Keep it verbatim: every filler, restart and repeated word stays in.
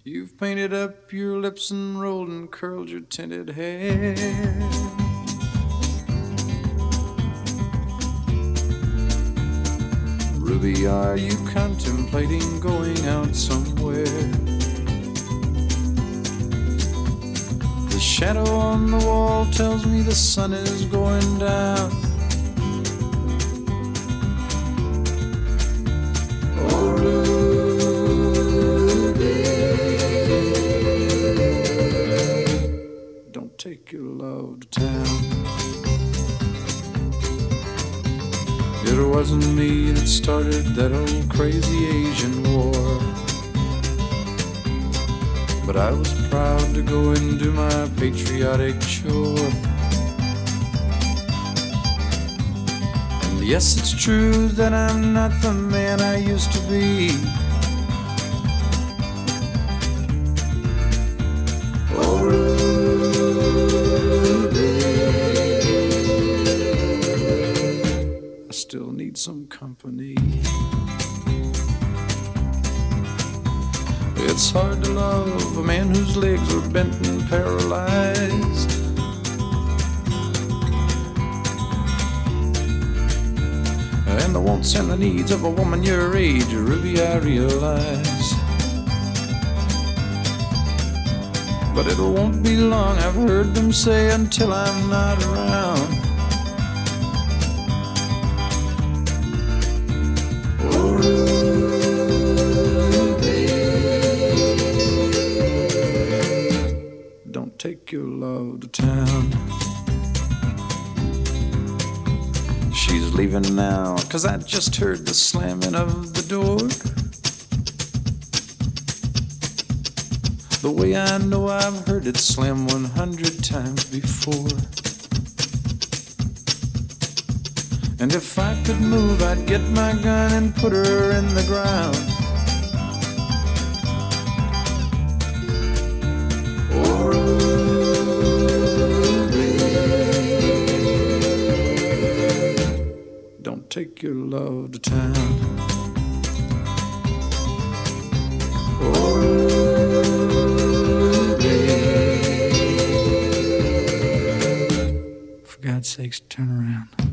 You've painted up your lips and rolled and curled your tinted hair. Ruby, are you contemplating going out somewhere? The shadow on the wall tells me the sun is going down. Oh, Ruby, don't take your love to town. It wasn't me that started that old crazy Asian war, but I was proud to go and do my patriotic chore. And yes, it's true that I'm not the man I used to be. Oh, Ruby, I still need some company. It's hard to love a man whose legs are bent and paralyzed, and the wants and the needs of a woman your age, Ruby, I realize. But it won't be long, I've heard them say, until I'm not around. Oh, Ruby, don't take your love to town. She's leaving now, 'cause I just heard the slamming of the door. The way I know I've heard it slam one hundred times before. And if I could move, I'd get my gun and put her in the ground. Oh, Ruby, don't take your love to town. Oh, Ruby, for God's sakes, turn around.